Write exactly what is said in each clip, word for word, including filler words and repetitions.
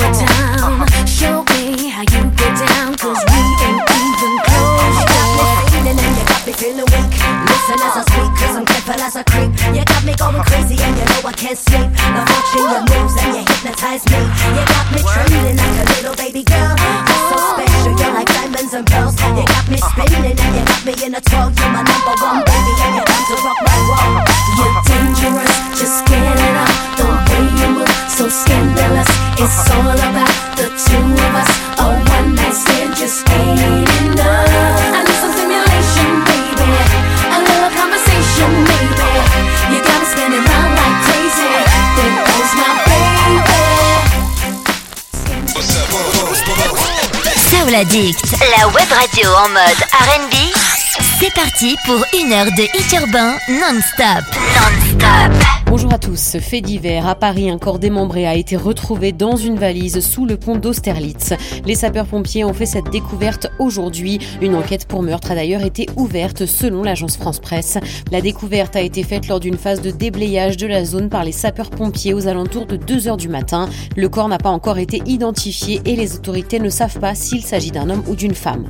over town. Show me how you get down, cause we ain't even close. You got me feeling and you got me feeling weak. Listen as I speak, cause I'm careful as I creep. You got me going crazy and you know I can't sleep. Now watching your moves and you hypnotize me. You got me trembling like a little baby girl. You're so special, you're like diamonds and pearls. You got me spinning and you got me in a twirl. You're my number one baby and you're bound to rock my world. You're dangerous, just get it up. The way you move, so scandalous. It's all about the two of us. A one night stand just ain't enough. I need some stimulation, baby. A little conversation, maybe. You got me spinning round like crazy. There goes my baby. Soul Addict, la web radio en mode R and B. C'est parti pour une heure de hit urbain non-stop. Non-stop. Bonjour à tous. Fait divers, à Paris, un corps démembré a été retrouvé dans une valise sous le pont d'Austerlitz. Les sapeurs-pompiers ont fait cette découverte aujourd'hui. Une enquête pour meurtre a d'ailleurs été ouverte selon l'agence France Presse. La découverte a été faite lors d'une phase de déblayage de la zone par les sapeurs-pompiers aux alentours de deux heures du matin. Le corps n'a pas encore été identifié et les autorités ne savent pas s'il s'agit d'un homme ou d'une femme.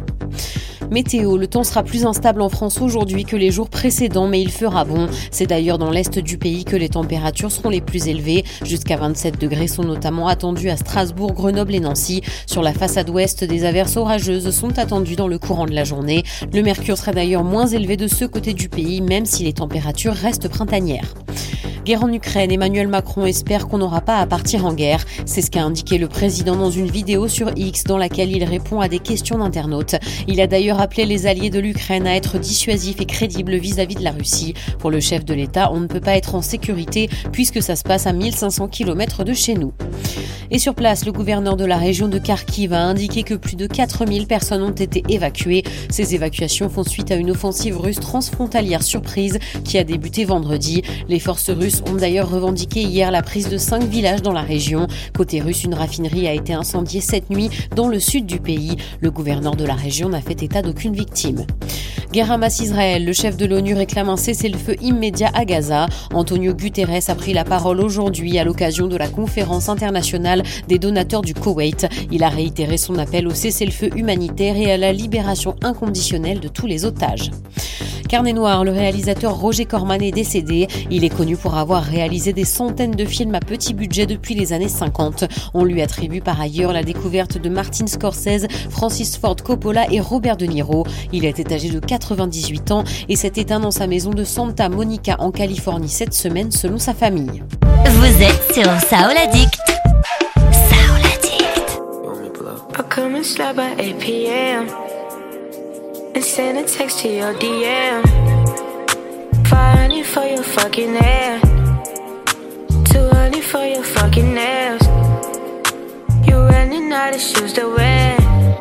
Météo, le temps sera plus instable en France aujourd'hui que les jours précédents, mais il fera bon. C'est d'ailleurs dans l'est du pays que les températures seront les plus élevées. Jusqu'à vingt-sept degrés sont notamment attendus à Strasbourg, Grenoble et Nancy. Sur la façade ouest, des averses orageuses sont attendues dans le courant de la journée. Le mercure sera d'ailleurs moins élevé de ce côté du pays, même si les températures restent printanières. Guerre en Ukraine, Emmanuel Macron espère qu'on n'aura pas à partir en guerre. C'est ce qu'a indiqué le président dans une vidéo sur X dans laquelle il répond à des questions d'internautes. Il a d'ailleurs appelé les alliés de l'Ukraine à être dissuasifs et crédibles vis-à-vis de la Russie. Pour le chef de l'État, on ne peut pas être en sécurité puisque ça se passe à mille cinq cents kilomètres de chez nous. Et sur place, le gouverneur de la région de Kharkiv a indiqué que plus de quatre mille personnes ont été évacuées. Ces évacuations font suite à une offensive russe transfrontalière surprise qui a débuté vendredi. Les forces russes ont d'ailleurs revendiqué hier la prise de cinq villages dans la région. Côté russe, une raffinerie a été incendiée cette nuit dans le sud du pays. Le gouverneur de la région n'a fait état d'aucune victime. Guerre Hamas-Israël, le chef de l'ONU réclame un cessez-le-feu immédiat à Gaza. Antonio Guterres a pris la parole aujourd'hui à l'occasion de la conférence internationale des donateurs du Koweït. Il a réitéré son appel au cessez-le-feu humanitaire et à la libération inconditionnelle de tous les otages. Carnet noir, le réalisateur Roger Corman est décédé. Il est connu pour avoir réalisé des centaines de films à petit budget depuis les années cinquante. On lui attribue par ailleurs la découverte de Martin Scorsese, Francis Ford Coppola et Robert De Niro. Il était âgé de quatre-vingt-dix-huit ans et s'est éteint dans sa maison de Santa Monica en Californie cette semaine selon sa famille. Vous êtes sur Soul Addict. Soul Addict. I'll come and slide by eight p.m. and send a text to your D M. five hundred for your fucking hair, two hundred for your fucking nails. You're running out of shoes to wear,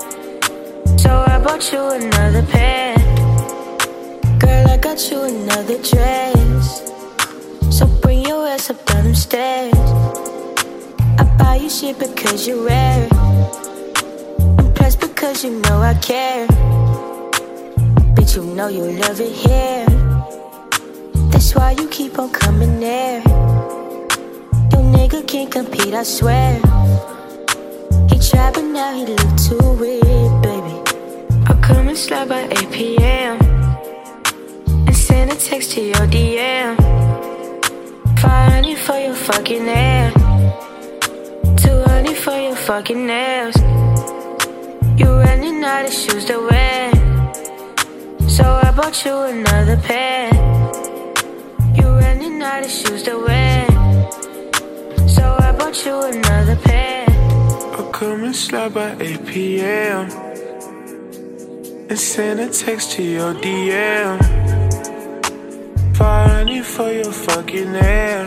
so I bought you another pair. Girl, I got you another dress, so bring your ass up down them stairs. I buy you shit because you're rare, and plus because you know I care. Bitch, you know you love it here, that's why you keep on coming there. Your nigga can't compete, I swear. He tried but now he look too weird, baby. I'll come and slide by eight p.m. and send a text to your D M. five hundred for your fucking hair, two hundred for your fucking nails. You're running out of shoes to wear, so I bought you another pair. You're running out of shoes to wear, so I bought you another pair. I'll come and slide by eight p.m. and send a text to your D M. five hundred for your fucking hair,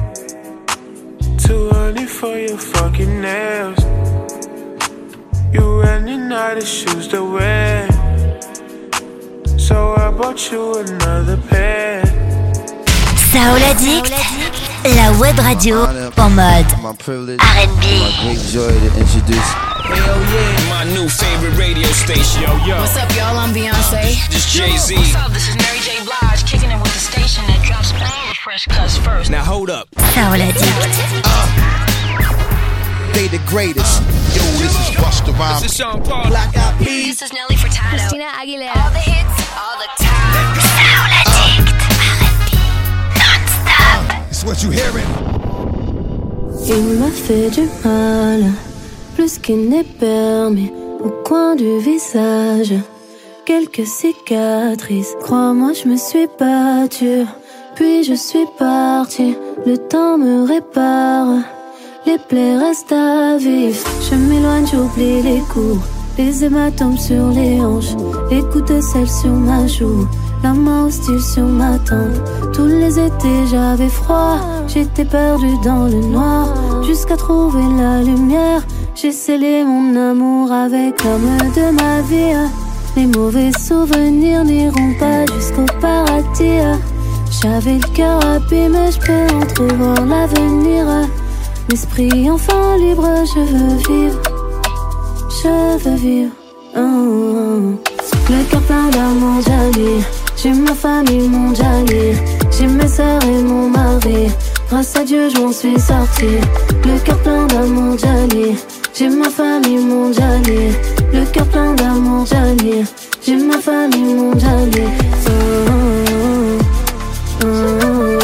two hundred for your fucking nails. You're running out of shoes to wear, so I bought you another pair. Soul Addict, la web radio en mode R and B. My great joy to introduce. Hell yeah, my new favorite radio station. Yo, yo. What's up, y'all? I'm Beyonce. This Jay-Z. What's up? This is Mary J. Blige, kicking it with the station that drops all the fresh cuts first. Now hold up. Soul Addict. Uh, they they the greatest. Yo, this is Busta Rhymes. This is Sean Paul. Black Eyed Peas. This is Nelly Furtado. Christina Aguilera. All the hits, all the time. Soul Addict, R and B, non-stop. It's what you hearing. Il m'a fait du mal, plus qu'il n'est permis, au coin du visage. Quelques cicatrices, crois-moi je me suis battue, puis je suis partie, le temps me répare, les plaies restent à vivre. Je m'éloigne, j'oublie les coups, les hématomes sur les hanches, les coups de sel sur ma joue, la main hostile sur ma tempe. Tous les étés j'avais froid, j'étais perdue dans le noir, jusqu'à trouver la lumière. J'ai scellé mon amour avec l'homme de ma vie. Les mauvais souvenirs n'iront pas jusqu'au paradis. J'avais le cœur abîmé, je peux entrevoir l'avenir. L'esprit enfin libre, je veux vivre, je veux vivre. Oh, oh. Le cœur plein d'amour, Jali. J'ai ma famille, mon Jali. J'ai mes sœurs et mon mari. Grâce à Dieu, je m'en suis sortie. Le cœur plein d'amour, Jali. J'ai ma famille, mon Jali. Le cœur plein d'amour, Jali. J'ai ma famille, mon Jali. Oh, oh, oh, oh.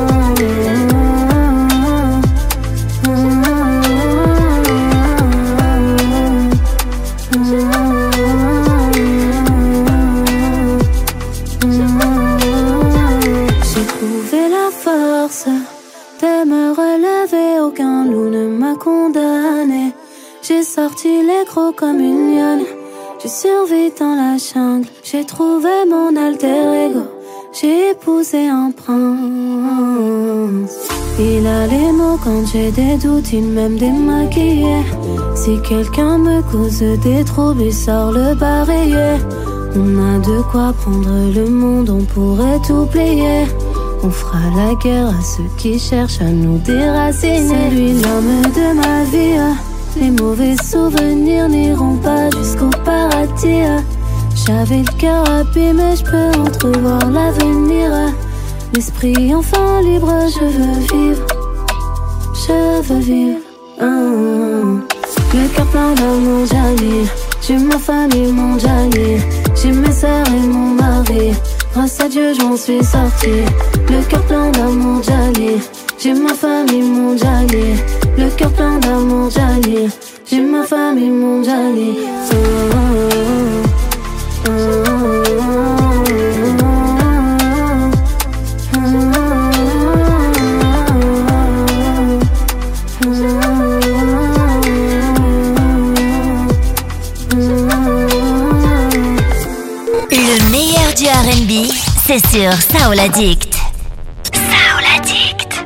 De me relever, aucun loup ne m'a condamné. J'ai sorti les crocs comme une lionne. J'ai survécu dans la jungle. J'ai trouvé mon alter ego. J'ai épousé un prince. Il a les mots quand j'ai des doutes, il m'aime démaquiller. Si quelqu'un me cause des troubles, il sort le barillet. On a de quoi prendre le monde, on pourrait tout plier. On fera la guerre à ceux qui cherchent à nous déraciner. C'est lui l'homme de ma vie. Les mauvais souvenirs n'iront pas jusqu'au paradis. J'avais le cœur abîmé, je peux entrevoir l'avenir. L'esprit enfin libre, je veux vivre, je veux vivre. Oh, oh. Le cœur plein d'amour, Jali. J'ai ma famille, mon Jali. J'ai mes sœurs et mon mari. Grâce à Dieu, j'en suis sortie. Le cœur plein d'amour, Jali. J'ai ma famille, mon Jali. Le cœur plein d'amour, Jali. J'ai ma famille, mon Jali. Oh, oh, oh, oh. Le meilleur du R and B, c'est sur Soul Addict. Soul Addict.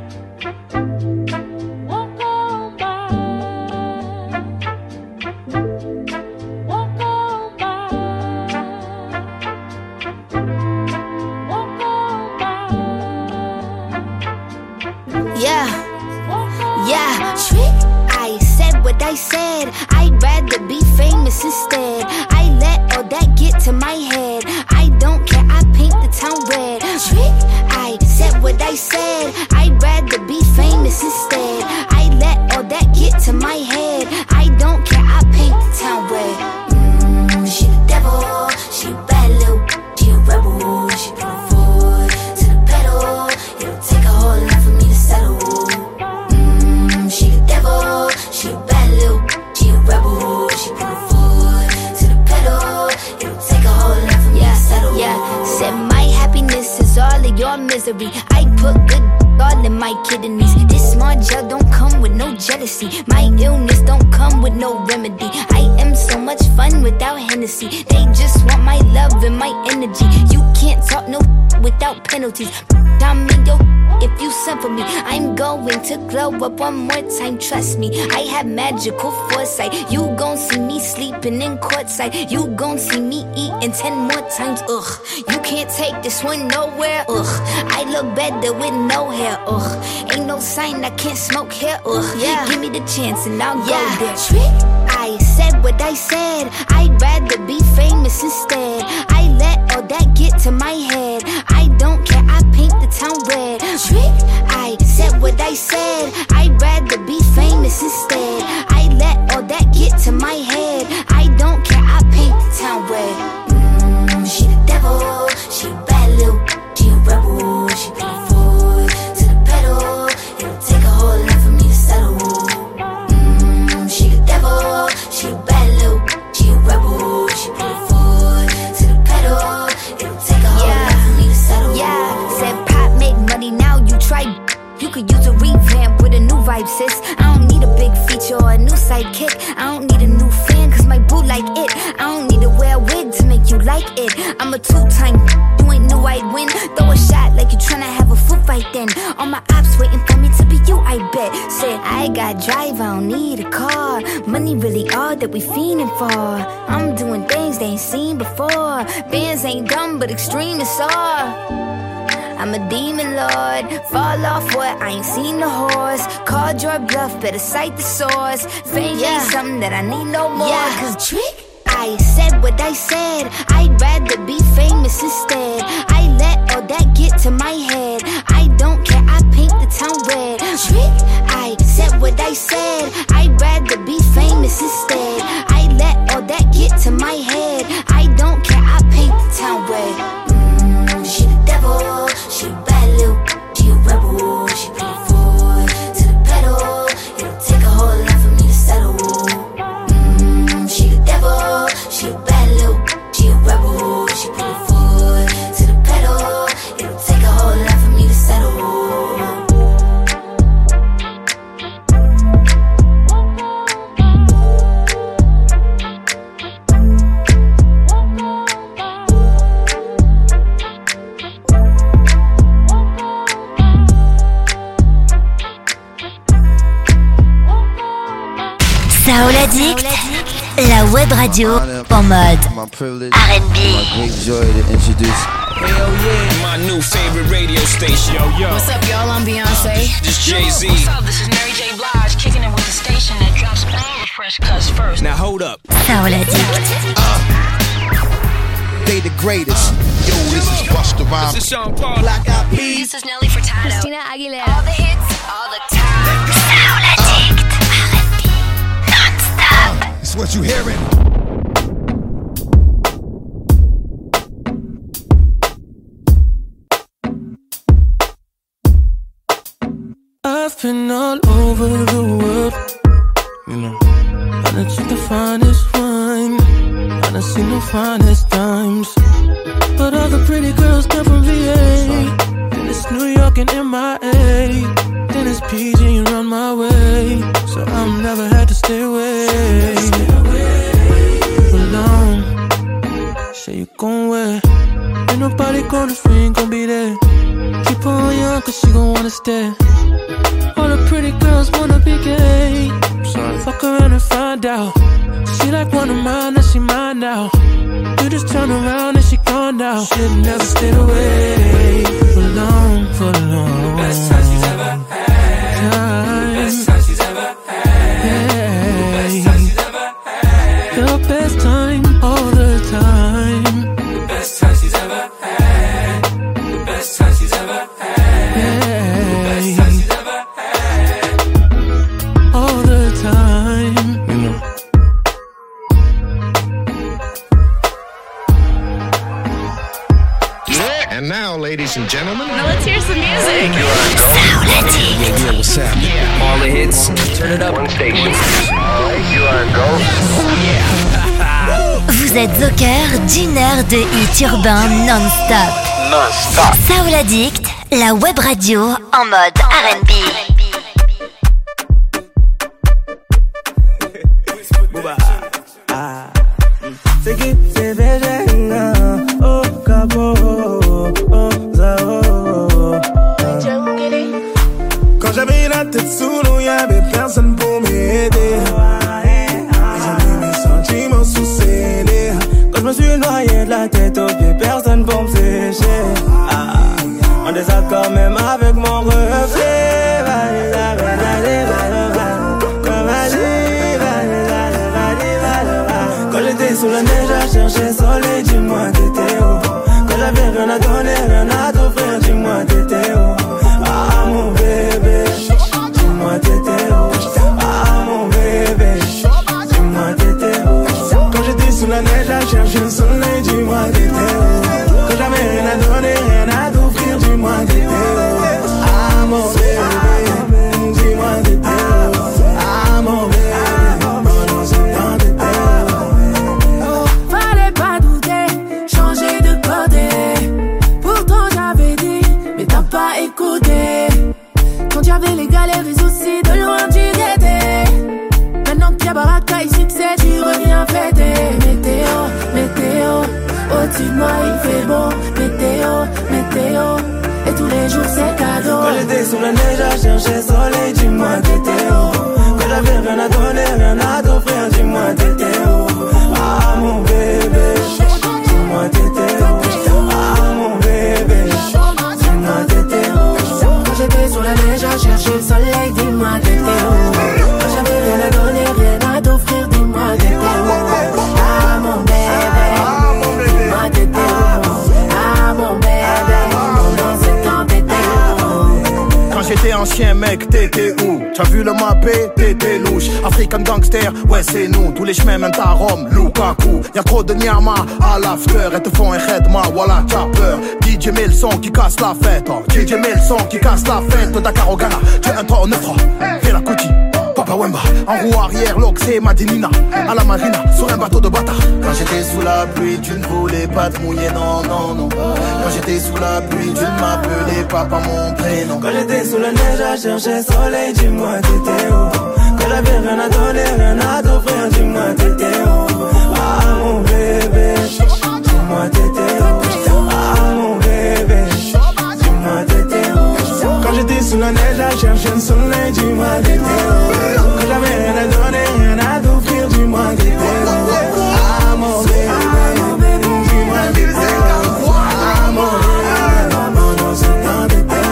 Yeah, yeah, trick. I said what I said. I'd rather be famous instead. I let all that get to my head. I don't care, I paint the town red. Trick, I said what I said. I'd rather be famous instead. I let all that get to my head. I don't care, I paint the town red. Mm, she the devil, she a bad little, she a rebel. She put her foot to the pedal. It'll take a whole lot for me to settle. Mm, she the devil, she a bad little, she a rebel. She put her foot to the pedal. It'll take a whole lot for me to settle. Yeah, said my happiness is all of your misery. I put good all in my kidneys. This small gel don't come with no jealousy. My illness don't come with no remedy. I am so much fun without Hennessy. They just want my love and my energy. You can't talk no without penalties. I'm in your if you send for me. I'm going to glow up one more time, trust me. I have magical foresight. You gon' see me sleeping in courtside. You gon' see me eating ten more times, ugh. You can't take this one nowhere, ugh. I look better with no hair, ugh. Ain't no sign I can't smoke here, ugh. Yeah. Give me the chance and I'll yeah. go there. Trick, I said what I said. I'd rather be famous instead. I let all that get to my head. I don't care, I paint the town red. Trick, I said what I said. I'd rather be famous instead. kick. I don't need a new fan, cause my boo like it. I don't need to wear a wig to make you like it. I'm a two-time, you ain't know I'd win. Throw a shot like you tryna have a foot fight then. All my ops waiting for me to be you, I bet. Said, I got drive, I don't need a car. Money really all that we fiending for. I'm doing things they ain't seen before. Bands ain't dumb, but extreme is all. I'm a demon lord, fall off what? I ain't seen the horse. Called your bluff, better cite the source. Fame yeah. ain't something that I need no more. Yeah, cause trick, I said what I said. I'd rather be famous instead. I let all that get to my head. I don't care, I paint the town red. Trick, I said what I said. I'd rather be famous instead. I let all that get to my head. I don't care, I paint the town red. Mm, she the devil, she a bad little, she a rebel. She put her foot to the pedal. It'll take a whole lot for me to settle. Mm, she the devil, she a bad little, she a rebel. She put her foot to the pedal. It'll take a whole lot for me to settle. Saoul Addict, la web radio en mode R and B. Great joy to introduce. Hell yeah, my new favorite radio station. Yo, yo. What's up, y'all? I'm Beyonce. This Jay-Z. What's up? This is Mary J. Blige, kicking it with the station that drops all the fresh cuts first. Now hold up. Saoul Addict. Uh, they the greatest. Yo, this is Busta Rhymes. This is Sean Paul. Black Eyed Peas. This is Nelly Furtado. Christina Aguilera. All the hits, all the time. Saoul Addict, R and B, non-stop. It's what you hearing. I've been all over the world, you know. I done took the finest wine, I done seen the finest times. But all the pretty girls come from V A. Then it's New York and M I A. Then it's P G and run my way. So I'm never had to stay away alone. Say you gon' wear. Ain't nobody gonna free, ain't gon' be there. Keep her on young cause she gon' wanna stay. All the pretty girls wanna be gay. Sorry. Fuck around and find out. She like one of mine, now she mine now. You just turn around and she gone now. Should've never stayed away for long, for long. Best time she's ever had. Time. Best time she's ever had. Hey. The best time she's ever had. The best time all the time. The best time she's ever had. The best time she's ever had. Hey. The best time she's ever had. All the time, you know. And now, ladies and gentlemen, Now let's hear some music. Saoul Addict. Yeah, yeah, what's happening? Yeah. All the hits, turn it up. One station. Vous êtes au cœur d'une heure de hits urbains non-stop. Non-stop. Saoul Addict, la web radio en mode R and B. C'est qui c'est végéna, oh capo, oh zao. Quand j'avais la tête sous l'eau, y'avait personne pour m'aider. J'avais mes sentiments sous scellés. Quand je me suis noyé de la tête aux pieds, personne pour me sécher. Ah, en désaccord même avec mon reflet. Quand j'étais sous la neige à chercher soleil, dis-moi t'étais où. Quand j'avais rien à donner, rien à t'offrir, dis-moi t'étais où. Ah mon bébé, dis-moi t'étais où. Ah mon bébé, dis-moi t'étais où. Quand j'étais sous la neige à chercher le soleil, dis-moi t'étais où. Quand j'avais rien à donner, rien à t'offrir, dis-moi t'étais où. Ah mon bébé, dis-moi t'étais où. Ah mon bébé. bataille, succès, tu reviens fêter. Météo, météo, au-dessus de moi il fait beau. Météo, météo, et tous les jours c'est cadeau. Quand j'étais sous la neige à chercher soleil, dis-moi t'étais où? Quand j'avais rien à donner, rien à t'offrir, dis-moi t'étais où? Ah mon bébé, dis-moi t'étais où? Ah mon bébé, dis-moi t'étais où? Quand j'étais sur la neige à chercher le soleil, dis-moi t'étais où? Quand j'avais rien à donner, rien à t'offrir, dis-moi t'étais où? Ah mon bébé, dis-moi t'étais où? Ah mon bébé, pendant ce temps t'étais où? Quand j'étais ancien mec, t'étais où? T'as vu le mappé, t'étais louche. African gangster, ouais c'est nous. Tous les chemins mènent à Rome, Lukaku. Y'a trop de nyama à l'after. Elles te font un redma, voilà t'as peur. D J met le son qui casse la fête. Oh. D J met le son qui casse la fête. Dakar au Ghana, tu es un trois en neuf trois. Fais la cookie, Papa Wemba. En roue arrière, l'Oxé, Madinina. À la marina, sur un bateau de bâtard. Quand j'étais sous la pluie, tu ne voulais pas te mouiller, non, non, non. Quand j'étais sous la pluie, tu ne m'appelais pas par mon prénom. Quand j'étais sous la neige à chercher soleil, dis-moi t'étais où? Quand j'avais rien à donner, rien à t'offrir, dis-moi t'étais où? Ah mon bébé, dis-moi t'étais où? Ah mon bébé, dis-moi t'étais où? Quand j'étais sous la neige à chercher le soleil, dis-moi t'étais où? Quand j'avais rien à donner, rien à t'offrir, dis-moi t'étais où? Ah mon bébé, dis-moi t'étais où? Ah mon bébé, pendant ce temps t'étais où?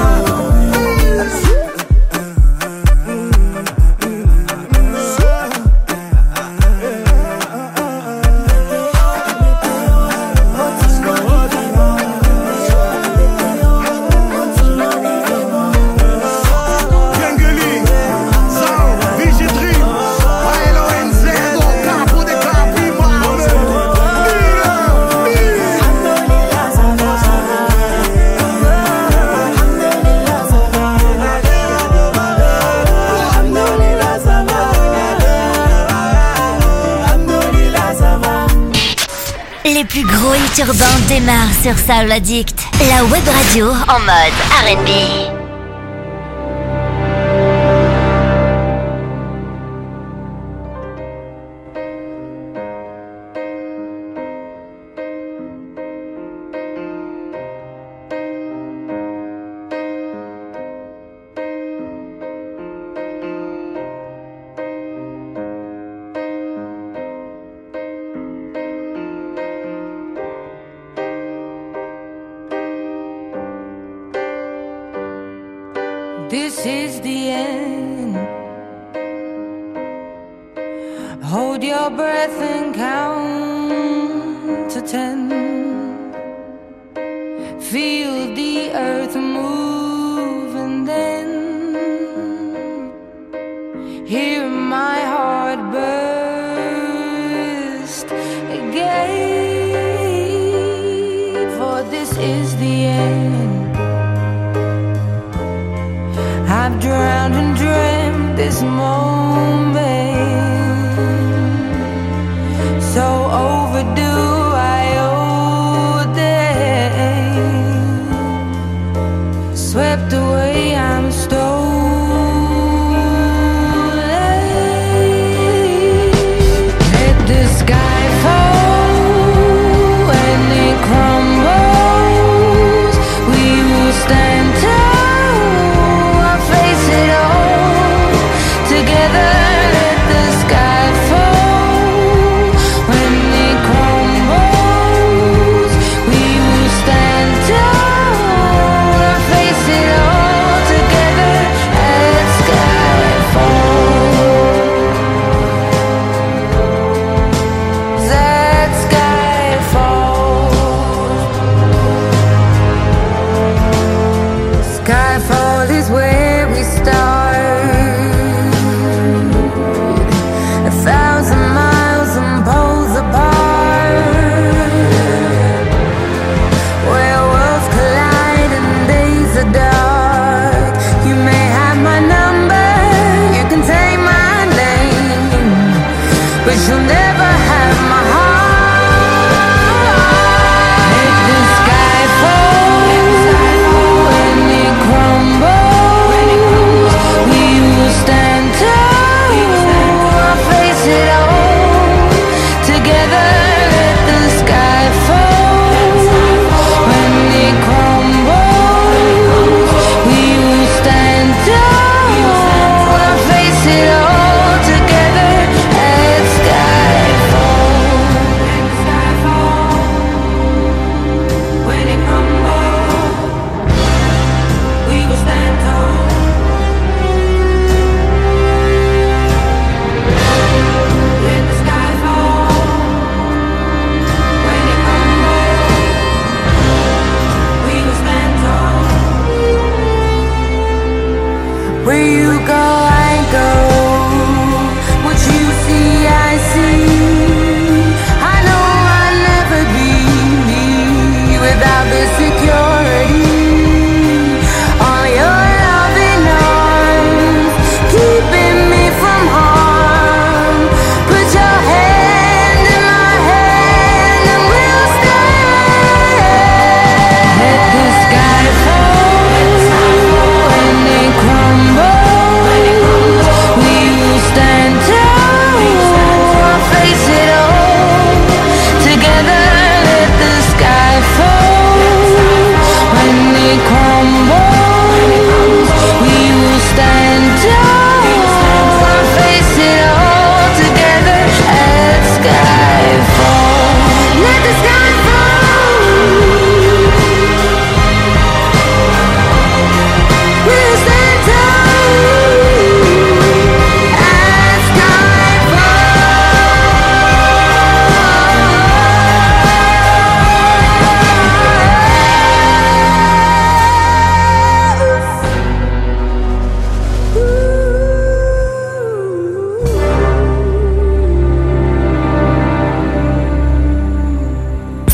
Les plus gros hits urbains démarrent sur Soul Addict, la web radio en mode R and B. This is the end. Hold your breath and count to ten. Feel the earth move and then hear my heart burst again. For this is the end. I've drowned and dreamt this moment, so overdue I owe them. Swept away, I'm stolen. Let the sky fall and it crumbles. We will stand tall. It all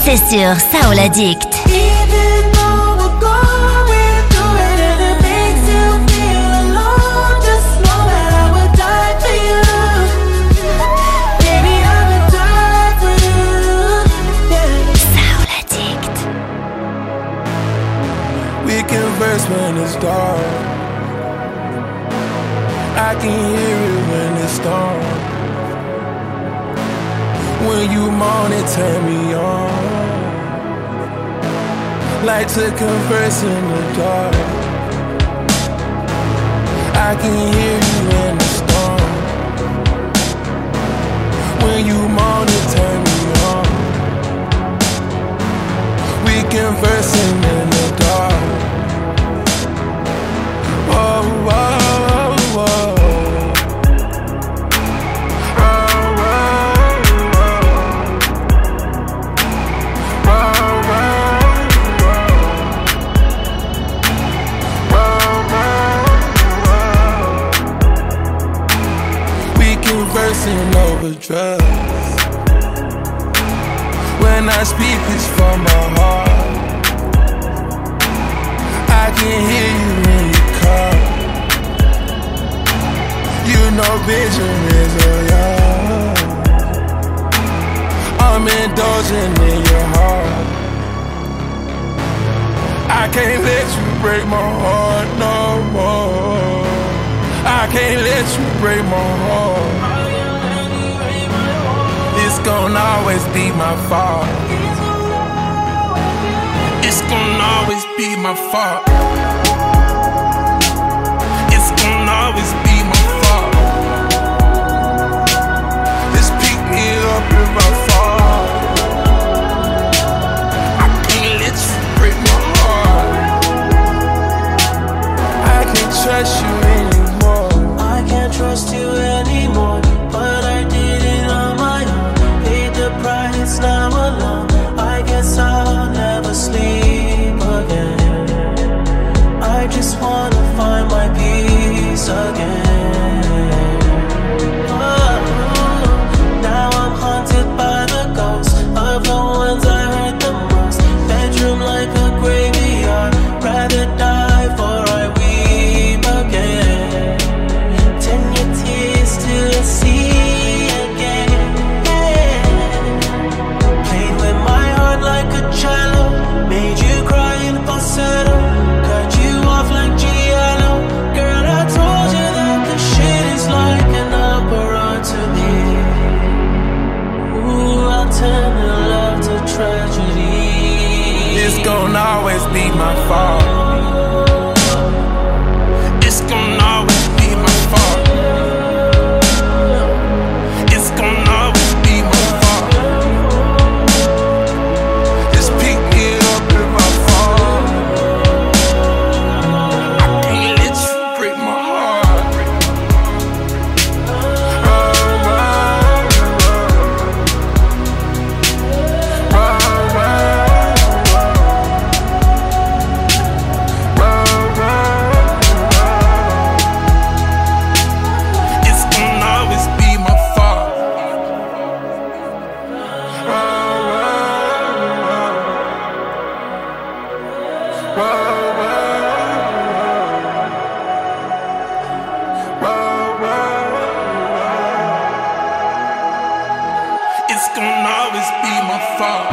c'est sur Soul Addict. When it's dark, I can hear it when it's dark. When you moan it, turn me on. Like to converse in the dark. I can hear you in the storm. When you moan it, turn me on. We conversing in the dark. Whoa, whoa, whoa. Conversing over drugs. When I speak, it's from my heart. I can hear you when you call. You know vision is a yacht. I'm indulging in your heart. I can't let you break my heart no more. I can't let you break my heart. It's gonna always be my fault. It's gonna always be my fault. It's gonna always be my fault. Just pick me up if I fall. I can't let you break my heart. I can't trust you anymore. I can't trust you anymore. But I did it on my own. Paid the price, now alone. I guess I'll never sleep again. I just wanna find my peace again. Oh, now I'm haunted by the ghosts of the ones I hurt the most. Bedroom like a graveyard. Rather die for I weep again. Turn your tears to the sea again. Played with my heart like a cello. Made you cry in falsetto. Cut you off like Giallo. Girl, I told you that the shit is like an opera to me. Ooh, I'll turn the love to tragedy. It's gonna always be my fault. It's gonna always be my fault. It's gonna always be my fault. Just pick me up if I fall. I can't let you break my heart. Oh, oh, oh, oh, It's gonna always be my fault. It's gonna always be my fault.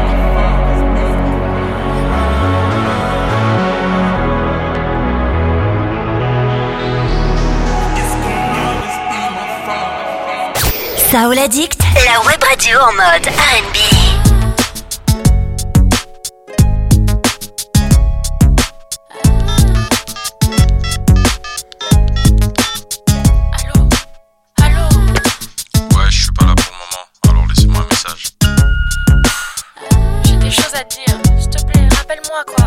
Soul Addict, la web radio en mode R and B. Ouais, je suis pas là pour le moment, alors laissez-moi un message. J'ai des choses à te dire, s'il te plaît, rappelle-moi quoi.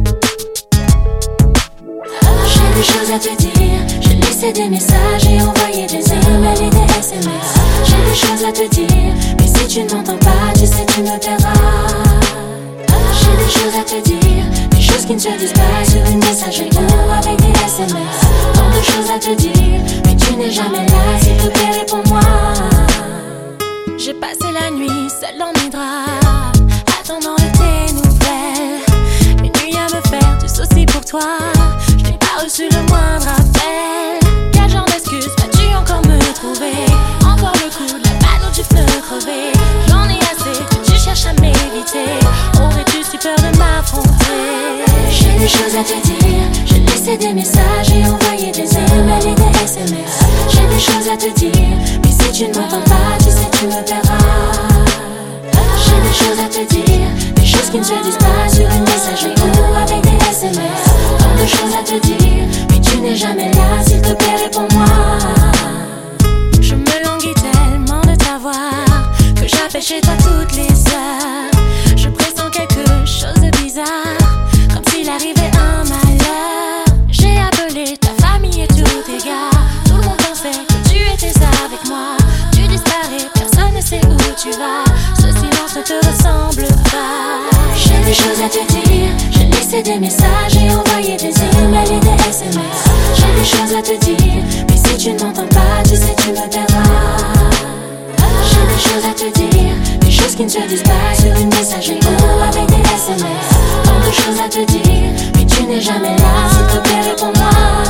J'ai des choses à te dire. J'ai laissé des messages et envoyé des emails et des S M S. J'ai des choses à te dire, mais si tu n'entends pas, tu sais tu me perdras. J'ai des choses à te dire, des choses qui ne se disent pas sur une messagerie ou avec des S M S. Tant de choses à te dire, mais tu n'es jamais là, s'il te plaît réponds-moi. J'ai passé la nuit seule dans mes draps, à j'attends de tes nouvelles. Une nuit à me faire du souci pour toi. Je n'ai pas reçu le moindre appel. Quel genre d'excuse vas-tu encore me trouver? Encore le coup de la balle dont tu peux crever. J'en ai assez que tu cherches à m'éviter. Aurais-tu si peur de m'affronter? J'ai des choses à te dire. J'ai laissé des messages et envoyé des emails et des S M S. J'ai des choses à te dire, mais si tu ne m'entends pas, tu sais tu me perdras. J'ai des choses à te dire, des choses qui ne se disent pas sur une messagerie ou avec des S M S. Tant de choses à te dire, mais tu n'es jamais là, s'il te plaît réponds-moi. Je me languis tellement de t'avoir que j'appelle chez toi toutes les heures. Je pressens quelque chose de bizarre, comme s'il arrivait un malheur. J'ai appelé ta famille et tous tes gars. Tout le monde pensait que tu étais avec moi. Tu disparais, personne ne sait où tu vas. Ce silence ne te ressemble pas. J'ai des choses à te dire. J'ai laissé des messages et envoyé des emails et des S M S. J'ai des choses à te dire, mais si tu ne m'entends pas, tu sais tu me perdras. J'ai des choses à te dire, des choses qui ne se disent pas sur une messagerie ou avec des S M S. Tant de choses à te dire, mais tu n'es jamais là, s'il te plaît réponds-moi.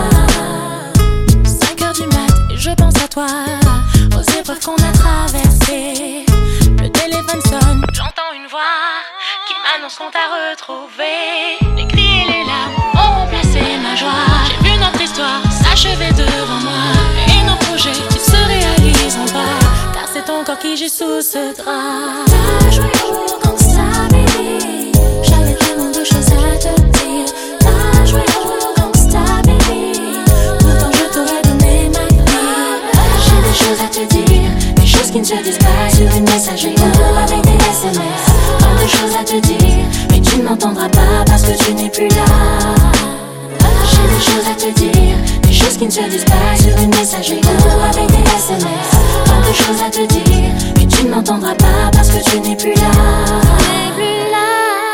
Cinq heures du mat et je pense à toi, aux épreuves qu'on a traversées. Le téléphone sonne, j'entends une voix qui m'annonce qu'on t'a retrouvé. Les cris et les larmes ont remplacé ma joie. J'ai vu notre histoire s'achever devant moi, et nos projets qui se réaliseront pas, car c'est ton corps qui gît sous ce drap. T'as joué au jeu gangsta baby, j'avais tellement de choses à te dire. T'as joué au jeu gangsta baby, pourtant je t'aurais donné ma vie. J'ai des choses à te dire, des choses qui ne se disent pas sur une messagerie ou avec des S M S. Tant de choses à te dire, mais tu ne m'entendras pas parce que tu n'es plus là. J'ai des choses à te dire, des choses qui ne se disent pas sur une messagerie ou avec des S M S. Tant de choses à te dire, mais tu ne m'entendras pas parce que tu n'es plus là. Tu n'es plus là.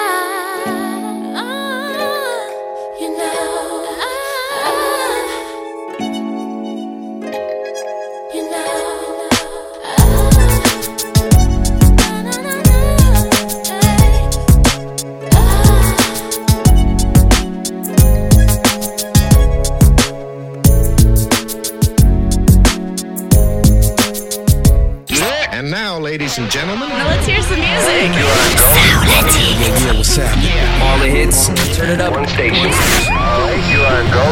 You know, you know. And now, ladies and gentlemen, Now let's hear some music. yeah, what's happening? All the hits, turn it up. One station. Alright, you are go.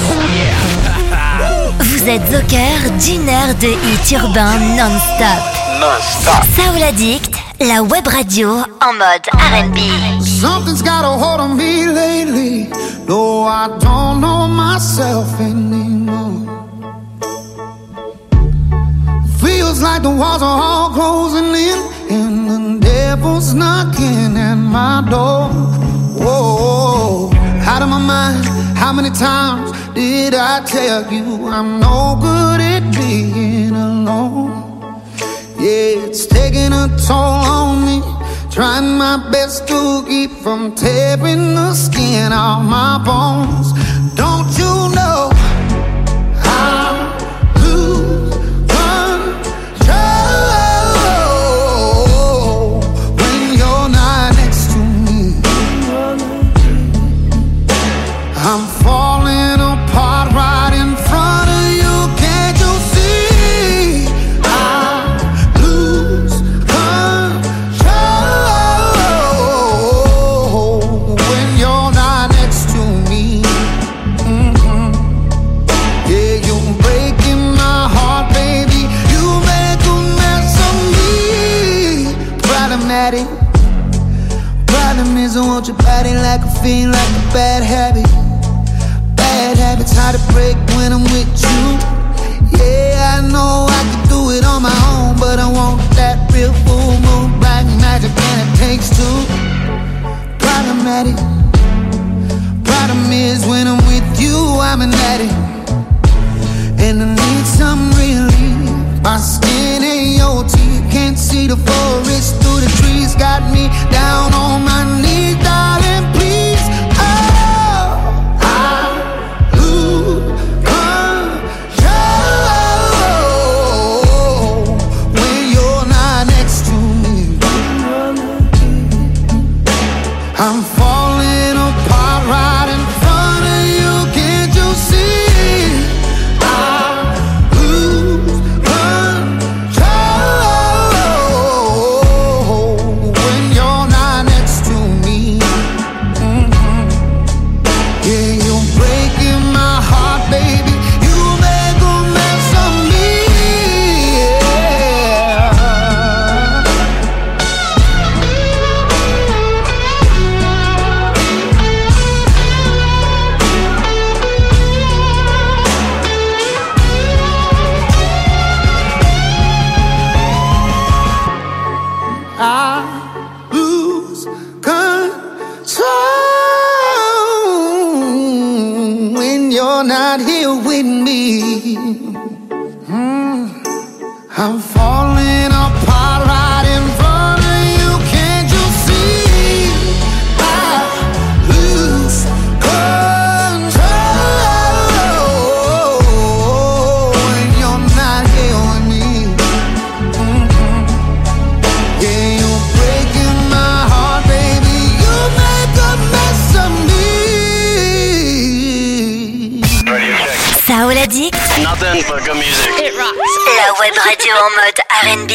Vous êtes au cœur d'une heure de hits urbains non-stop. Non-stop. Soul Addict, la web radio en mode R and B. Something's got a hold on me lately. No, I don't know myself anymore. Feels like the walls are all closing in, and the devil's knocking at my door. Whoa, out of my mind. How many times did I tell you I'm no good at being alone? Yeah, it's taking a toll on me. Trying my best to keep from tearing the skin off my bones. Don't you know I lose control when you're not next to me? I'm falling apart right in front of you. Can't you see? I lose control when you're not next to me. Mm-hmm. Yeah, you're breaking my heart, baby. You make a mess of me. Problematic. Problem is I want your body like a fiend, like a bad habit. Bad habits hard to break when I'm with you. Yeah, I know I could do it on my own, but I want that real full moon, black magic, and it takes two. Problematic. Problem is when I'm with you, I'm an addict, and I need some relief. My skin ain't your teeth, can't see the forest through the trees. Got me down on my knees, darling, please. Oh, I lose control when you're not next to me. for good music. It rocks. La web radio en mode R and B.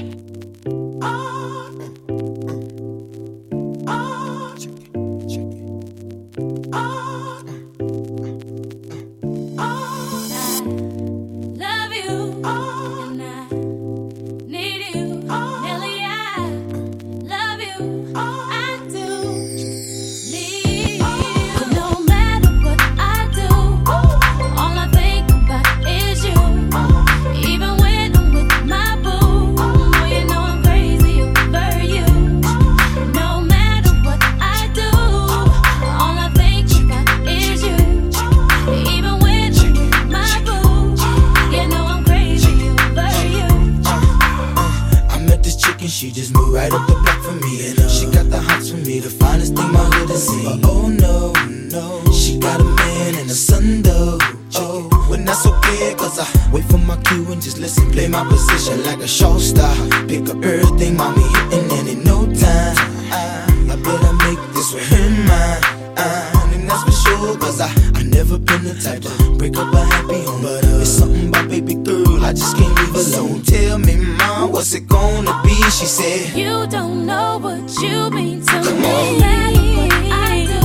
She just moved right up the block for me, and uh, she got the hots for me, the finest thing my hood has seen. But oh no, no, she got a man and a son though. Oh, when that's okay, cause I wait for my cue and just listen, play my position like a show star. Pick up everything, mommy hitting, and in no time, I, I better make this with her mine. Uh, and that's for sure, cause I, I never been the type to break up a happy home. But uh, it's something about baby girl, I just can't leave alone. Tell me, mom, what's it gonna be? She said, you don't know what you mean to Come me. on. What I do,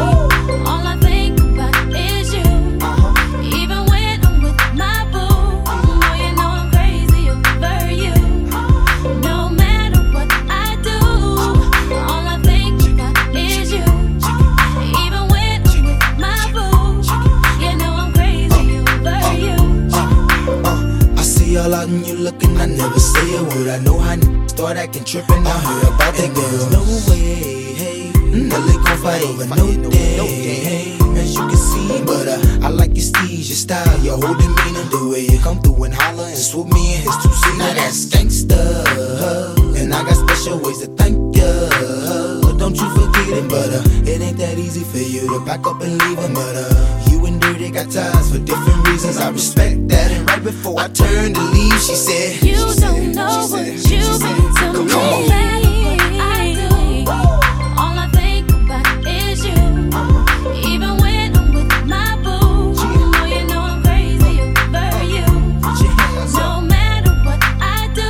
all I think about is you. Uh-huh. Even when I'm with my boo, oh, you know I'm crazy over you. No matter what I do, all I think about is you. Even when I'm with my boo, you know I'm crazy over you. Uh, uh, I see all out and you looking, I never say a word. I know how n- start acting trippin'. I heard about that girl. No way, hey, Nelly gon' fight over no day, hey, as you can see. But uh, I like your steez, your style, your whole demeanor, the way you come through and holler and swoop me in his two seat. Now that's gangsta, and I got special ways to thank ya. Don't you forget it, but uh, it ain't that easy for you to back up and leave him. But uh, you and Dirty got ties for different reasons. I respect that. And right before I turned to leave, she said, you she don't said, know she what said, you she mean said, to me. come on. I do. All I think about is you. Even when I'm with my boo, oh, you know I'm crazy over you. No matter what I do,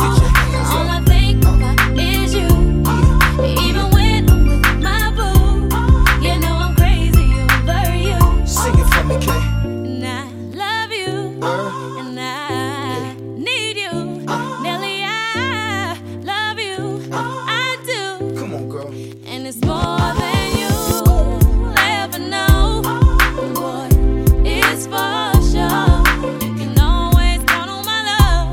all I think about is you. Even when I'm with my boo, you know I'm crazy over you. Sing it for me, Kay. And I love you, and I need you, Nelly. I love you, I do, Come on, girl. and it's more than you'll ever know. Boy, it's for sure. You can always count on my love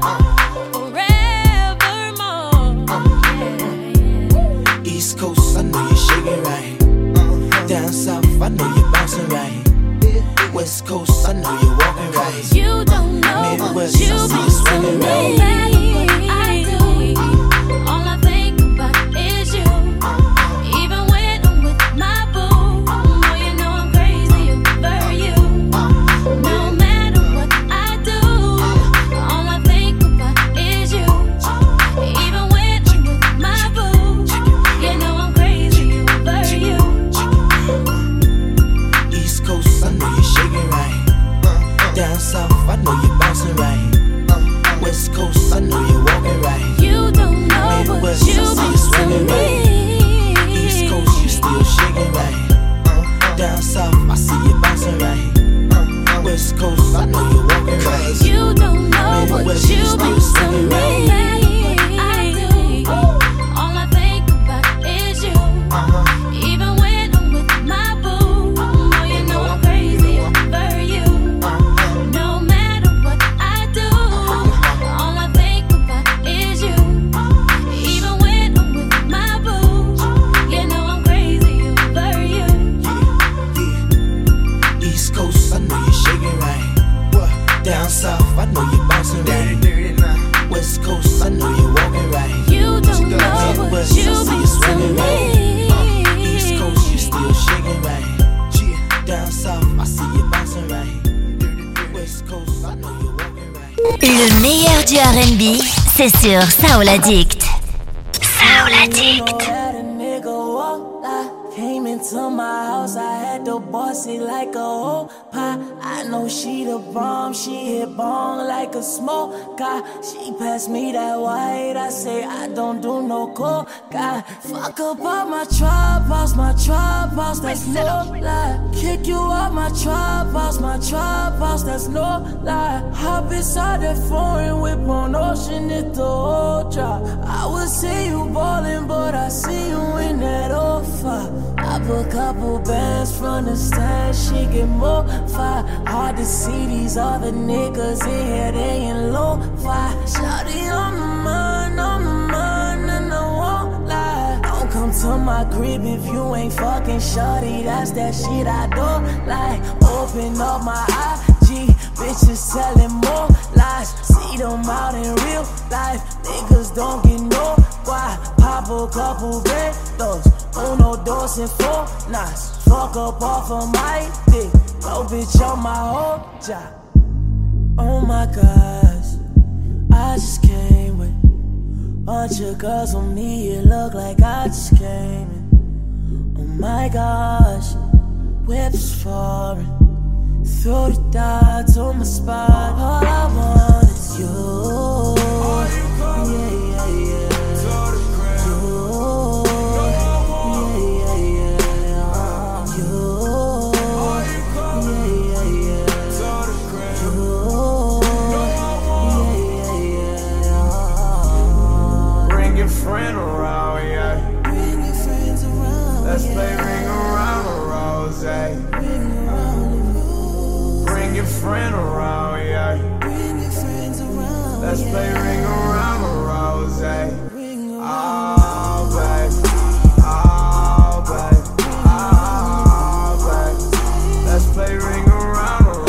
forevermore. Yeah. East Coast, I know you're shaking right. Down South, I know you're bouncing right. West Coast, I know you're walking right. You don't know what Midwest, you I see you mean to swinging me. right. I do. All I think about is you. Even when I'm with my boo, oh, you know I'm crazy over you. No matter what I do, all I think about is you. Even when I'm with my boo, you know I'm crazy over you. East Coast, I know you're shaking right. Down South, I know you're bouncing right. West Coast, I know you're walking right. You don't know what Midwest, you I see mean you swinging to right. me. East Coast, you still shaking right. Down South, I see you bouncing right. West Coast, I know you're walking right. You don't know what Midwest, you you still mean to swinging me. right. I do. All I think about is you. Even when I'm with my boo, oh, you know I'm crazy over you. No matter what I do, all I think about is you. Even when I'm with my boo, you know I'm crazy over you. East Coast, I know you're shaking right. Down South, I know you're bouncing right. West Coast, I know you're walking right. You don't know what Midwest, you I see mean you swinging to right. me. East Coast, you still shaking right. Down South, I see you bouncing right. West Coast, I know you're walking right. Le meilleur du R and B, c'est sur Soul Addict. Soul Addict. Came into to my house, I had to boss it like a whole pie. I know she the bomb, she hit bong like a smoke guy. She passed me that white, I say I don't do no coke guy. Fuck up all my trap house, my trap house, that's no lie. Kick you out my trap house, my trap house, that's no lie. Hop inside that foreign whip on ocean, it the whole drop. I would say you ballin', but I see you in that old fire. I put a couple bands from the stand, she get more fire. Hard to see these other niggas in here, they in low fire. Shawty on the mind, on the mind, and I won't lie. Don't come to my crib if you ain't fucking shawty, that's that shit I don't like. Open up my I G, bitches telling more lies. See them out in real life, niggas don't get no why. Pop a couple bandos, uno, dos, and four nights. Fuck up off of my dick, no bitch on my whole job. Oh my gosh, I just came with bunch of girls on me, it look like I just came in. Oh my gosh, whips foreign, throw the dots on my spot. All I want is you. Yeah, yeah, yeah. Friend around, yeah. Bring your friends around. Let's yeah. play ring around the rose. Ring around the rose. Bring your friend around, yeah. Bring your friends around. Let's yeah. play ring around the rose. Ring around. Oh, baby. Oh, baby. Oh, baby. Let's play ring around the rose.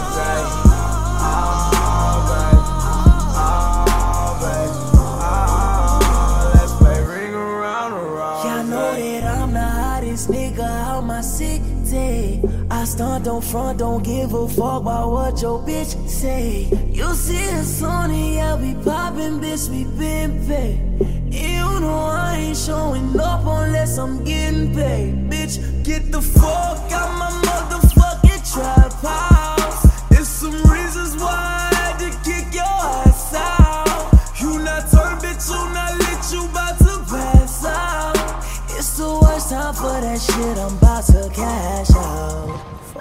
I stunt, don't front, don't give a fuck about what your bitch say. You see us on it, yeah, we poppin', bitch, we been paid. And you know I ain't showing up unless I'm getting paid. Bitch, get the fuck out my motherfucking trap house. There's some reasons why I had to kick your ass out. You not turn, bitch, you not lit, you bout to pass out. It's the worst time for that shit, I'm about to cash out.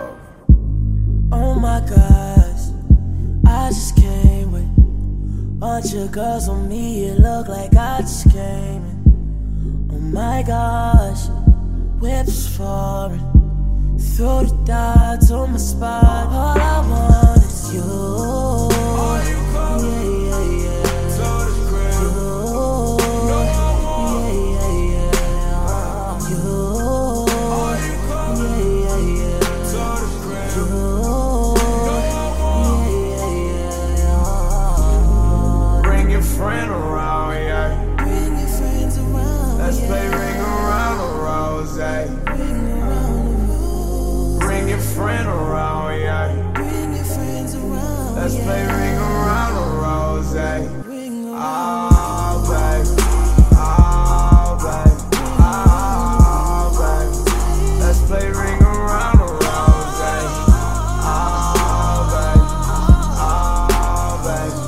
Oh my gosh, I just came with bunch of girls on me, it look like I just came in. Oh my gosh, whips foreign, throw the dots on my spot. All I want is you. Yeah, yeah, yeah. Friend around, yeah. Bring your friends around. Let's yeah. play ring around the rose. Ring around the rose. Bring your friend around, yeah. Bring your friends around. Let's yeah. play ring around the rose. Ring around. Oh, baby. Oh, baby. Oh, baby. Let's play ring around the rose. Oh, baby. Oh, baby.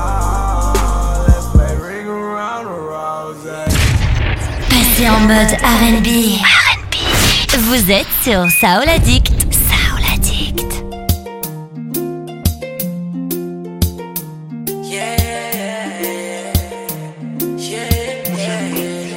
Passez en mode R and B. R and B. Vous êtes sur Soul Addict. Soul Addict. Yeah, yeah, yeah.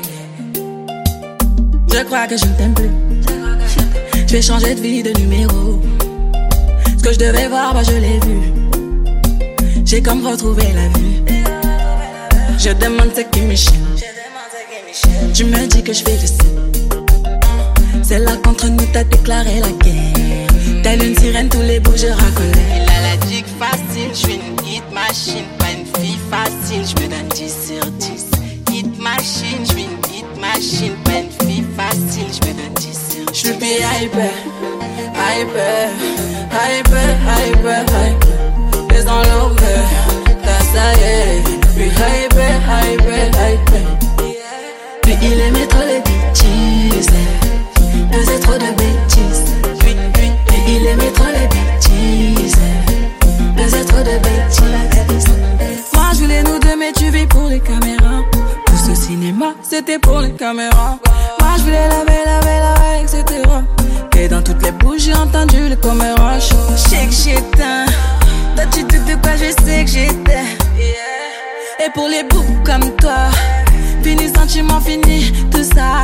Je crois que je ne t'aime plus. Je vais changer de vie, de numéro. Ce que je devais voir, bah je l'ai vu. J'ai comme retrouvé la vue. Je demande ce qui me chie. Tu me dis que je fais le signe. C'est là qu'entre nous t'as déclaré la guerre. Telle une sirène, tous les bouts je racolais. Elle a la dick facile, je suis une hit machine. Pas une fille facile, je me donne dix sur dix. Hit machine, je suis une hit machine. Pas une fille facile, je me donne dix sur dix. Je suis hyper, hyper, hyper, hyper, hyper. Les enlevés, t'as ça y est. Puis hyper, hyper, hyper. Puis il aimait trop les bitches. c'était pour les caméras. Moi je voulais laver, laver, laver, et cetera. Et dans toutes les bouches j'ai entendu le caméra. Je sais que j'éteins. Toi tu te de quoi je sais que j'étais. Et pour les boucs comme toi, fini sentiment, fini tout ça.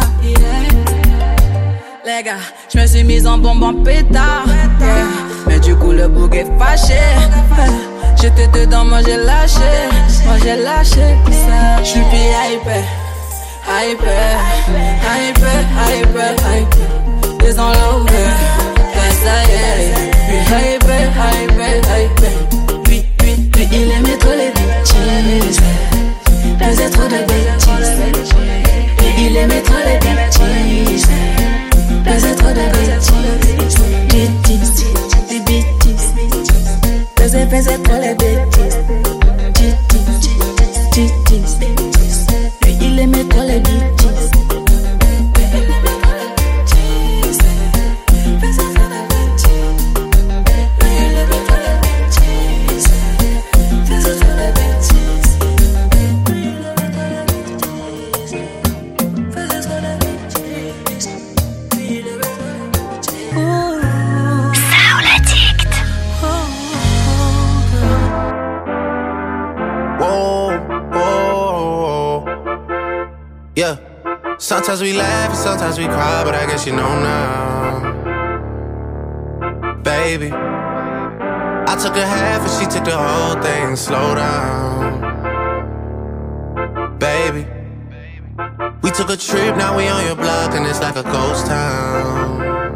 Les gars, je me suis mise en bombe en pétard. Yeah. Mais du coup le bouc est fâché. J'étais dedans, moi j'ai lâché. Moi j'ai lâché. Je suis plus hyper, hyper, hyper, hyper, hyper. Les enlevés, ben ça y est. Puis hyper, hyper, hyper. Puis, puis, puis il aimait trop les bêtises. Faisait trop de bêtises. Puis il aimait trop les bêtises. Faisait trop de bêtises. Bêtises, des bêtises. Faisait, faisait trop les bêtises. Bêtises, bêtises. Puis il aimait trop les bêtises. Yeah, sometimes we laugh and sometimes we cry, but I guess you know now. Baby, I took a half and she took the whole thing. Slow down. Baby, we took a trip, now we on your block and it's like a ghost town.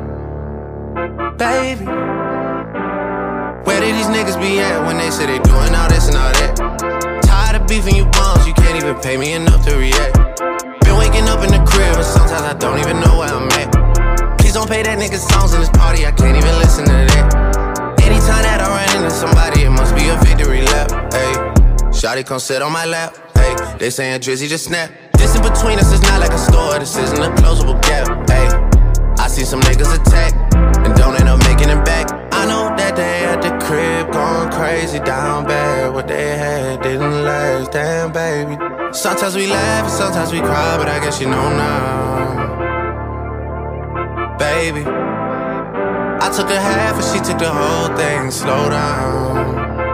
Baby, where did these niggas be at when they say they doing all this and all that? Tired of beefing you bums, you can't even pay me enough to react. Been waking up in the crib, and sometimes I don't even know where I'm at. Please don't play that nigga songs in this party, I can't even listen to that. Anytime that I run into somebody, it must be a victory lap. Ayy, shawty come sit on my lap. Ayy, they saying Drizzy just snap. This in between us is not like a store, this isn't a closable gap. Ayy, I see some niggas attack and don't end up making it back. I know that they at the crib going crazy down bad. What they had didn't last, damn baby. Sometimes we laugh and sometimes we cry, but I guess you know now. Baby, I took a half and she took the whole thing. Slow down.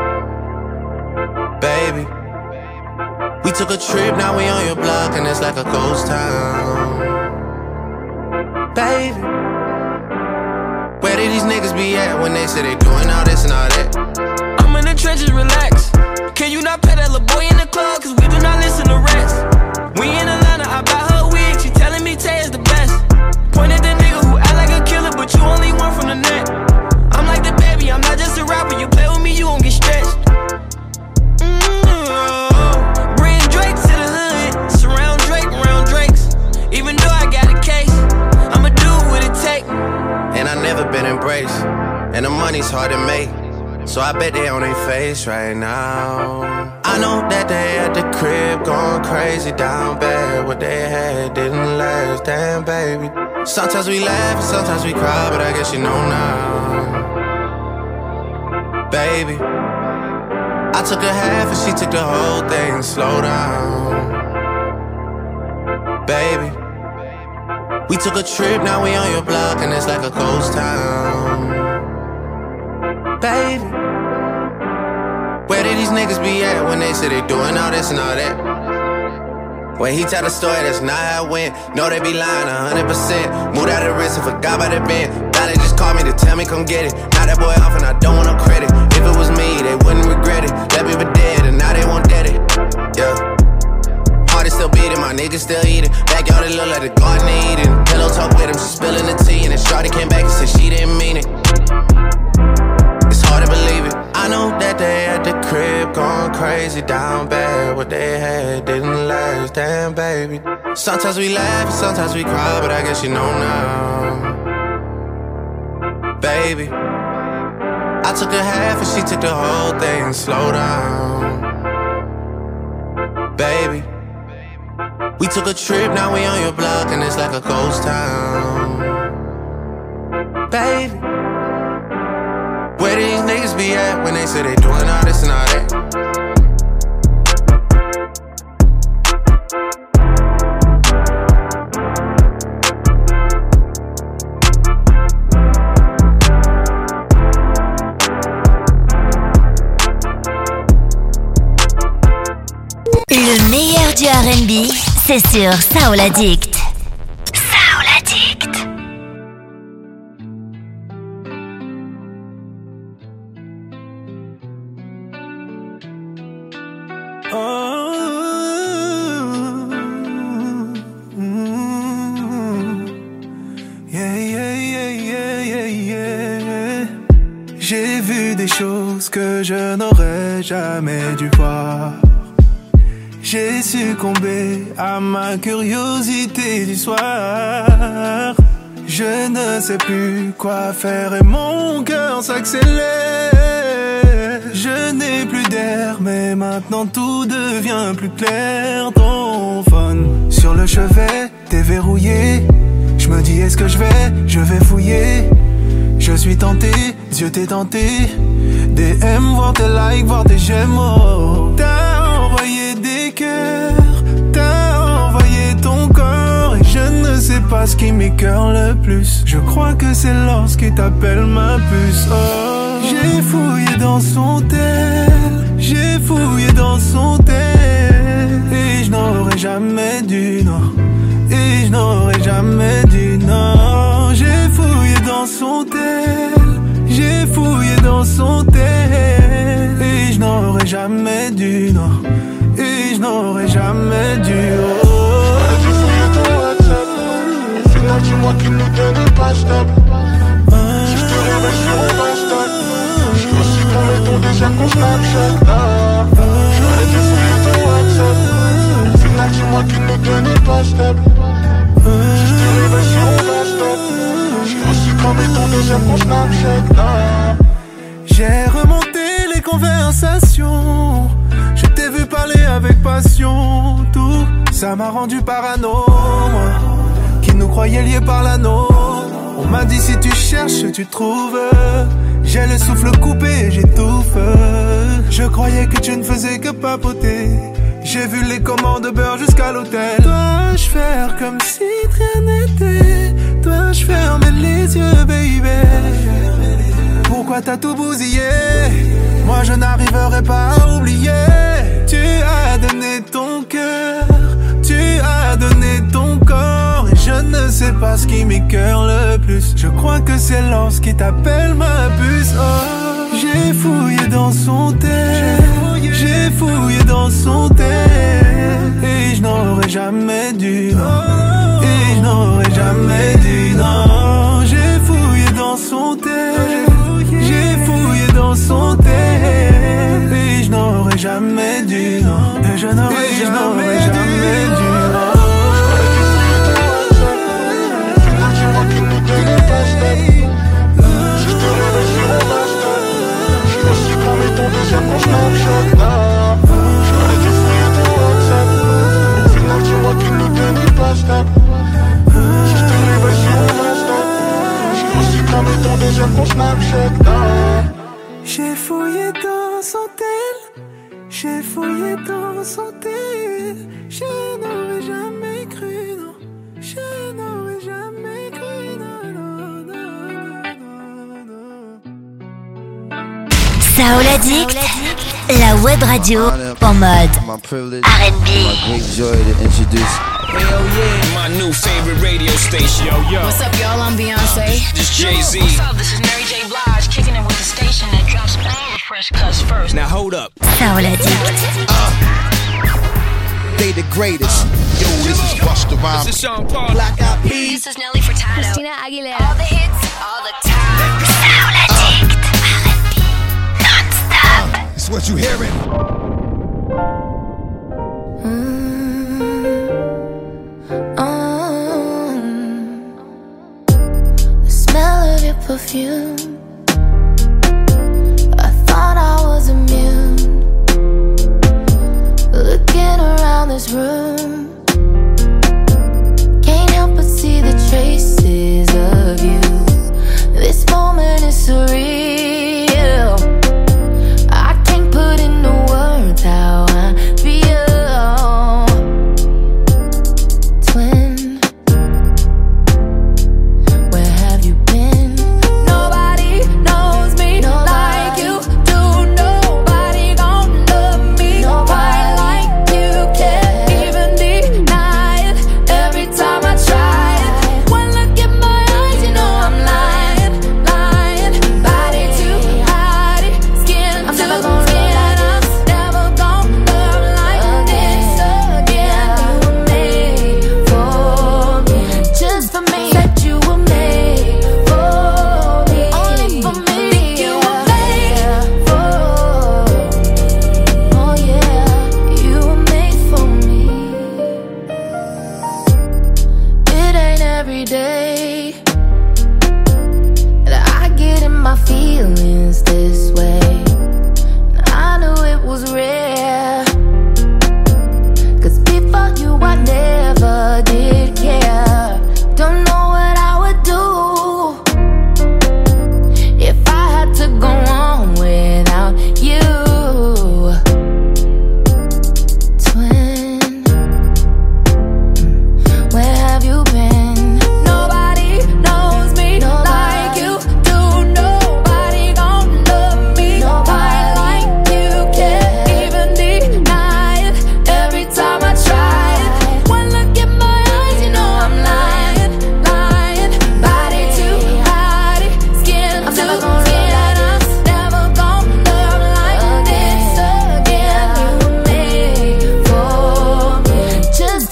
Baby, we took a trip, now we on your block and it's like a ghost town. Baby, where did these niggas be at when they say they doing all this and all that? I'm in the trenches, relax. Can you not pet that little boy in the club? Cause we do not listen to rats. We in Atlanta, I buy her wig. She telling me Tay is the best. Point at the nigga who act like a killer, but you only one from the net. I'm like the baby, I'm not just a rapper. You play with me, you gon' get stretched. Mm-hmm. Bring Drake to the hood. Surround Drake around Drakes. Even though I got a case, I'ma do what it take. And I never been embraced, and the money's hard to make, so I bet they on their face right now. I know that they at the crib going crazy down bad. What they had didn't last, damn baby. Sometimes we laugh and sometimes we cry, but I guess you know now. Baby, I took a half and she took the whole thing. Slow down. Baby, we took a trip, now we on your block and it's like a ghost town. Baby, where did these niggas be at when they say they doing all this and all that? When he tell the story, that's not how it went. No, they be lying a hundred percent. Moved out of the wrist and forgot about the bend. Now they just called me to tell me come get it. Now that boy off and I don't want no credit. If it was me, they wouldn't regret it. Left me for dead and now they won't dead it. Yeah. Heart is still beating, my niggas still eating. Backyard it look like the garden of Eden. Pillow talk with him, she spilling the tea. And then Shawty came back and said she didn't mean it. It's hard to believe it. I know that they at the crib going crazy down bad. What they had didn't last, damn baby. Sometimes we laugh and sometimes we cry, but I guess you know now. Baby, I took a half and she took the whole thing. Slow down. Baby, we took a trip, now we on your block and it's like a ghost town. Baby, where these niggas be at when they say they doing all this and all that? du R and B, c'est sur Soul Addict. Soul Addict. J'ai vu des choses que je n'aurais jamais dû voir. J'ai succombé à ma curiosité du soir. Je ne sais plus quoi faire et mon cœur s'accélère. Je n'ai plus d'air mais maintenant tout devient plus clair. Ton phone sur le chevet, t'es verrouillé. Je me dis est-ce que je vais, je vais fouiller. Je suis tenté, Dieu t'es tenté. D M, voir tes likes, voir tes j'aime. Oh. T'as envoyé des cœurs, t'as envoyé ton corps. Et je ne sais pas ce qui m'écoeure le plus. Je crois que c'est lorsqu'il t'appelle ma puce. Oh. J'ai fouillé dans son tel, j'ai fouillé dans son tel. Et je n'aurais jamais dû, non. Et je n'aurais jamais dû, non. J'ai fouillé dans son tel, j'ai fouillé dans son tel. Et je n'aurais jamais dû, non. Et je n'aurais jamais dû, oh. J'ai fouillé ton WhatsApp. Au final, dis-moi qu'il ne tenait pas stable. Si je te réveille sur mon Insta, je veux aussi qu'on met ton deuxième qu'on Snapchat. J'ai fouillé ton WhatsApp. Au final, dis-moi qu'il ne tenait pas stable. Si je te réveille sur mon Insta, je veux aussi qu'on met ton deuxième qu'on Snapchat. J'ai remonté les conversations. Je t'ai vu parler avec passion. Tout ça m'a rendu parano. Qui nous croyait liés par l'anneau. On m'a dit si tu cherches, tu trouves. J'ai le souffle coupé, j'étouffe. Je croyais que tu ne faisais que papoter. J'ai vu les commandes de beurre jusqu'à l'hôtel. Dois-je faire comme si rien n'était? Dois-je fermer les yeux, baby? Pourquoi t'as tout bousillé? Moi je n'arriverai pas à oublier. Tu as donné ton cœur, tu as donné ton corps. Et je ne sais pas ce qui m'écoeure le plus. Je crois que c'est lorsqu'il t'appelle ma puce. Oh, j'ai fouillé dans son tel, j'ai fouillé dans son tel. Et je n'aurais jamais dû, non. Et je n'aurais jamais dû, non. J'ai fouillé dans son tel, j'ai fouillé dans son tel. Et je n'aurais jamais dû, non. Et je n'aurais jamais, jamais dû, non. Si je te réveille sur mon Insta, je veux aussi qu'on met ton deuxième qu'on Snapchat. J'aurais dû fouiller ton WhatsApp. Au final, dis-moi qu'il ne tenait pas stable. Si je te réveille sur mon Insta, je veux aussi qu'on met ton deuxième qu'on Snapchat. J'ai fouillé dans son tel, j'ai fouillé dans son tel. Je n'aurais jamais cru, non. Je n'aurais jamais cru, non, non, non, non, non. Soul Addict, la web radio en mode R and B. My great joy to introduce. Hell yeah, my new favorite radio station. Yo, yo. What's up, y'all? I'm Beyonce. This Jay-Z. What's up? This is Mary J. Blige, kicking it with the station that drops all the fresh cuts first. Now hold up. Soul Addict. Uh, they the greatest. Yo, this is Busta Rhymes. This is Sean Paul. Black Eyed Peas. This is Nelly Furtado. Christina Aguilera. All the hits, all the time. Soul Addict. R and B non-stop. Uh, it's what you hearing. Perfume. I thought I was immune. Looking around this room, can't help but see the traces of you. This moment is surreal. I can't put into words how I feel. Twin, where have you been? Nobody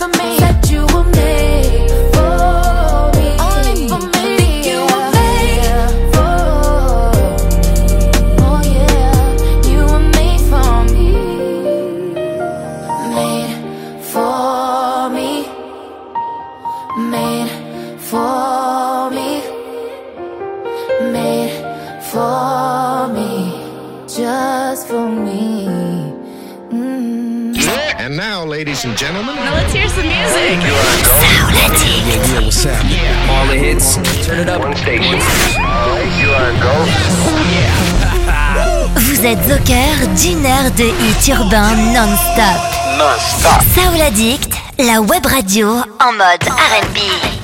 And now, ladies and gentlemen, now let's hear some music. Yeah, yeah, what's happening? Yeah. All the hits, turn it up. One station. Alright, you are go. Yeah. Vous êtes au cœur d'une heure de hits urbains non-stop. Non-stop. Soul Addict, la web radio en mode R and B.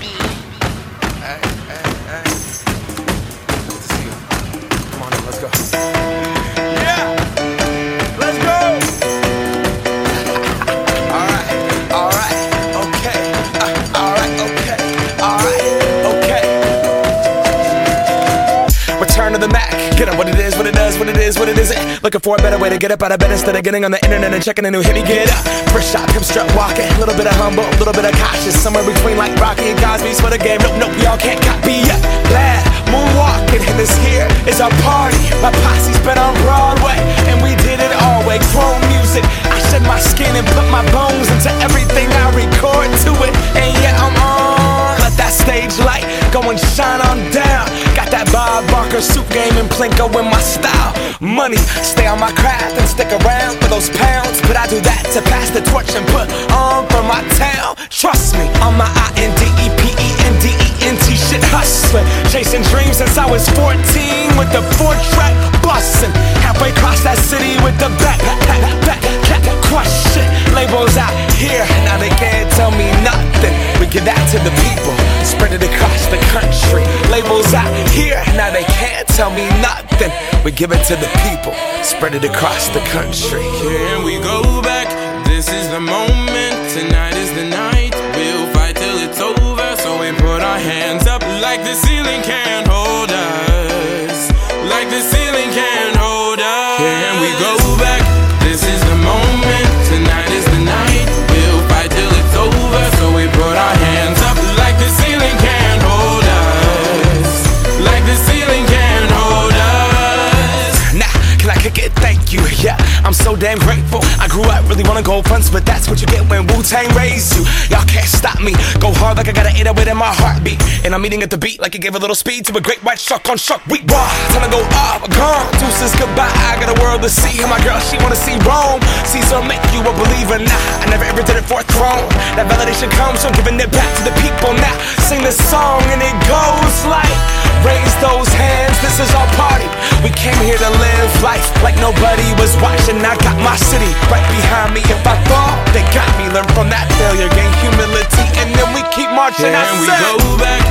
The Mac. Get up what it is, what it does, what it is, what it isn't. Looking for a better way to get up out of bed instead of getting on the internet and checking a new hit. Me get up, first shot, come strut walking. Little bit of humble, little bit of cautious. Somewhere between like Rocky and Cosby's for the game. Nope, nope, y'all can't copy yet. Glad moonwalking, and this here is our party. My posse's been on Broadway, and we did it all way. Chrome music, I shed my skin and put my bones into everything I record to it. And yeah, I'm on. Let that stage light go and shine on down. Got that Bob Barker suit game and Plinko in my style. Money, stay on my craft and stick around for those pounds. But I do that to pass the torch and put on for my town. Trust me, on my I N D E P E N D E N T shit hustling. Chasing dreams since I was fourteen with the four-track bustin'. Halfway across that city with the back, back, back, back, crush shit. Labels out here, now they can't tell me nothing. We give that to the people, spread it across the country. Labels out here, now they can't tell me nothing. We give it to the people, spread it across the country. Here we go back, this is the moment. Tonight is the night, we'll fight till it's over. So we put our hands up like the ceiling can't hold us. Like the ceiling can't hold us. Here we go back, this is the moment. Tonight is the night, we'll fight till it's over. So we put our hands up like the ceiling can't hold us. Like the ceiling can't hold us. Nah, can I kick it? Thank you, yeah, I'm so damn grateful. I grew up really wanna go fronts, but that's what you get when Wu-Tang raised you. Y'all can't stop me, go hard like I got an eight oh eight in my heartbeat. And I'm eating at the beat like it gave a little speed to a great white shark on shark week. Raw, time to go up, gone, deuces goodbye. I got a world to see, and my girl, she wanna see Rome. Caesar make you a believer, nah, I never ever did it for a throne. That validation comes from giving it back to the people. Now, sing this song and it goes like, raise those hands, this is our party. We came here to live life like nobody was watching. I got my city right behind me. If I fall, they got me. Learn from that failure, gain humility, and then we keep marching. Yeah, I we said, go back,